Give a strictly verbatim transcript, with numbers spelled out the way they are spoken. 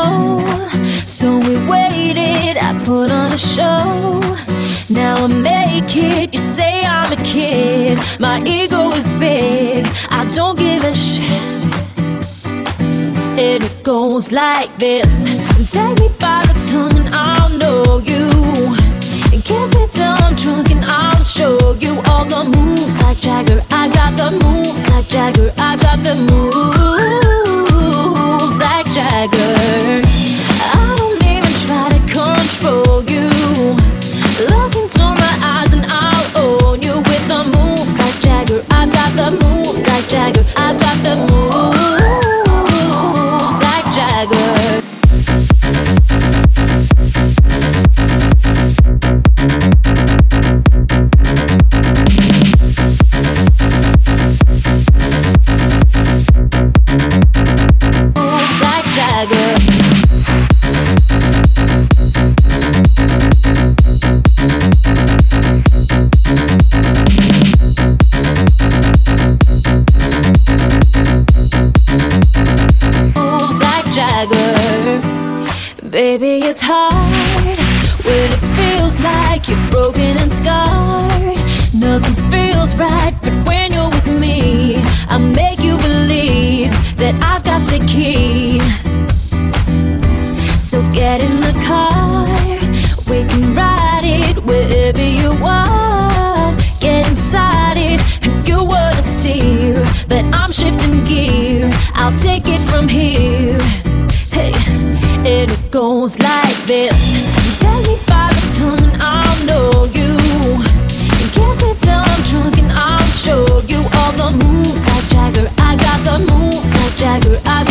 know. So we waited, I put on a show. Now I make it, you say I'm a kid. My ego is big, I don't give a shit. And it goes like this. Take me by the tongue and I'll know you. And kiss me till I'm drunk and I'll show you all the moves like Jagger. I got the moves like Jagger. I got the moves like Jagger. I don't even try to control you. Look into my eyes and I'll own you with the moves like Jagger. I got the moves like Jagger. I got the moves like Jagger. Baby, it's hard when it feels like you're broken and scarred. Nothing feels right, but when you're with me, I make you believe that I've got the key. So get in the car, we can ride it wherever you want. Get inside it, and you wanna steer, but I'm shifting gear. I'll take it from here. Hey. And it goes like this. Take me by the tongue and I'll know you. And kiss me till I'm drunk and I'll show you all the moves like Jagger. I got the moves like Jagger. I